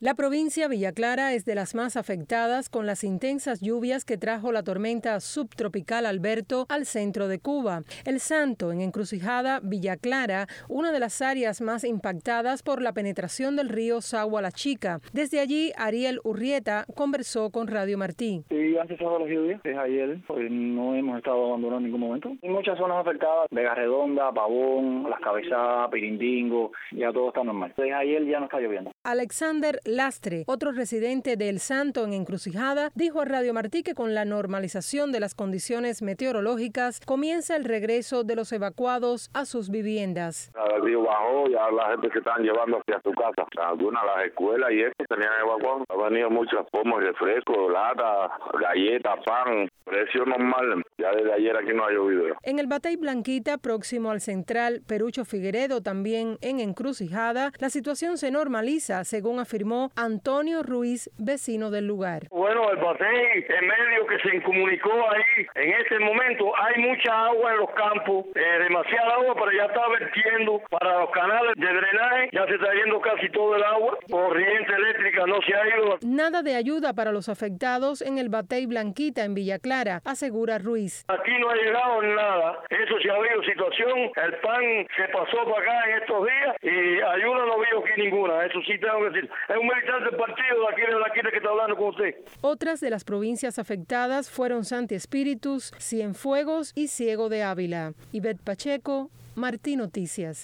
La provincia Villa Clara es de las más afectadas con las intensas lluvias que trajo la tormenta subtropical Alberto al centro de Cuba. El Santo, en Encrucijada, Villa Clara, una de las áreas más impactadas por la penetración del río Sagua La Chica. Desde allí, Ariel Urrieta conversó con Radio Martí. Sí, han cesado las lluvias desde ayer, pues no hemos estado abandonando en ningún momento. Hay muchas zonas afectadas, Vega Redonda, Pavón, Las Cabezadas, Pirindingo, ya todo está normal. Desde ayer ya no está lloviendo. Alexander Lastre, otro residente de El Santo en Encrucijada, dijo a Radio Martí que con la normalización de las condiciones meteorológicas comienza el regreso de los evacuados a sus viviendas. El río bajó, ya la gente se están llevando hacia su casa. Algunas las escuelas y esto tenían evacuados. Ha venido muchas formas, refrescos, lata, galletas, pan, precio normal. Ya desde ayer aquí no ha llovido. En el Batey Blanquita, próximo al Central Perucho Figueredo, también en Encrucijada, la situación se normaliza, según afirmó Antonio Ruiz, vecino del lugar. Bueno, el Batey, en medio que se comunicó ahí, en este momento hay mucha agua en los campos, demasiada agua, pero ya está vertiendo para los canales de drenaje, ya se está yendo casi todo el agua, corriente eléctrica no se ha ido. Nada de ayuda para los afectados en el Batey Blanquita, en Villa Clara, asegura Ruiz. Aquí no ha llegado nada, eso sí ha habido situación, el pan se pasó para acá en estos días y ayuda no veo aquí ninguna, eso sí tengo que decir. Es un militante del partido de aquí que está hablando con usted. Otras de las provincias afectadas fueron Santi Espíritus, Cienfuegos y Ciego de Ávila. Ivette Pacheco, Martí Noticias.